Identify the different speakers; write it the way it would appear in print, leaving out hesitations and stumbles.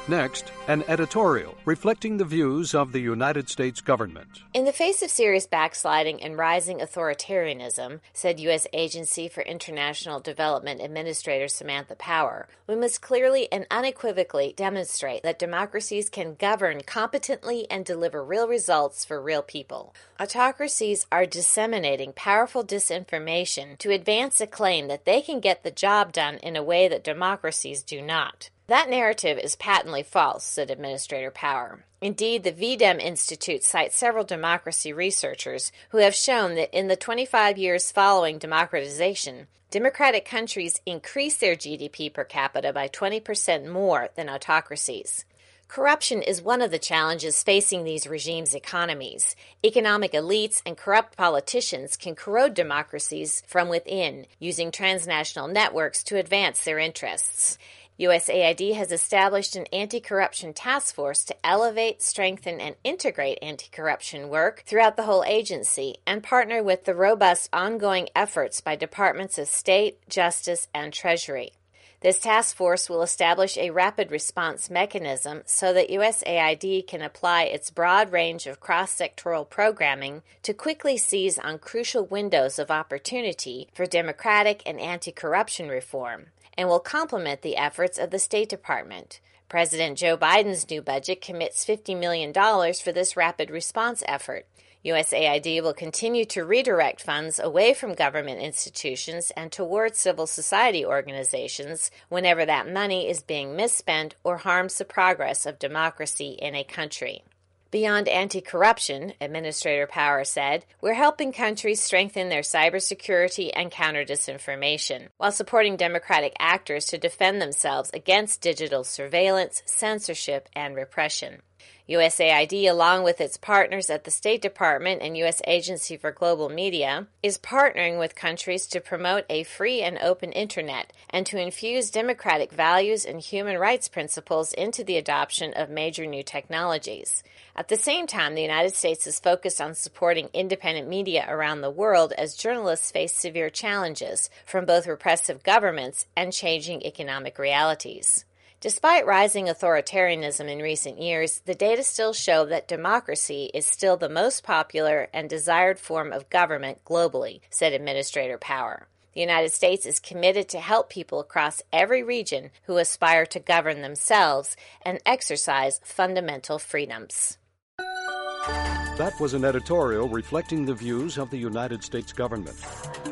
Speaker 1: Next, an editorial reflecting the views of the United States government.
Speaker 2: In the face of serious backsliding and rising authoritarianism, said U.S. Agency for International Development Administrator Samantha Power, we must clearly and unequivocally demonstrate that democracies can govern competently and deliver real results for real people. Autocracies are disseminating powerful disinformation to advance a claim that they can get the job done in a way that democracies do not. That narrative is patently false, said Administrator Power. Indeed, the VDEM Institute cites several democracy researchers who have shown that in the 25 years following democratization, democratic countries increase their GDP per capita by 20% more than autocracies. Corruption is one of the challenges facing these regimes' economies. Economic elites and corrupt politicians can corrode democracies from within, using transnational networks to advance their interests. USAID has established an anti-corruption task force to elevate, strengthen, and integrate anti-corruption work throughout the whole agency and partner with the robust ongoing efforts by departments of State, Justice, and Treasury. This task force will establish a rapid response mechanism so that USAID can apply its broad range of cross-sectoral programming to quickly seize on crucial windows of opportunity for democratic and anti-corruption reform, and will complement the efforts of the State Department. President Joe Biden's new budget commits $50 million for this rapid response effort. USAID will continue to redirect funds away from government institutions and towards civil society organizations whenever that money is being misspent or harms the progress of democracy in a country. Beyond anti-corruption, Administrator Power said, we're helping countries strengthen their cybersecurity and counter disinformation, while supporting democratic actors to defend themselves against digital surveillance, censorship, and repression. USAID, along with its partners at the State Department and U.S. Agency for Global Media, is partnering with countries to promote a free and open Internet and to infuse democratic values and human rights principles into the adoption of major new technologies. At the same time, the United States is focused on supporting independent media around the world as journalists face severe challenges from both repressive governments and changing economic realities. Despite rising authoritarianism in recent years, the data still show that democracy is still the most popular and desired form of government globally, said Administrator Power. The United States is committed to help people across every region who aspire to govern themselves and exercise fundamental freedoms.
Speaker 1: That was an editorial reflecting the views of the United States government.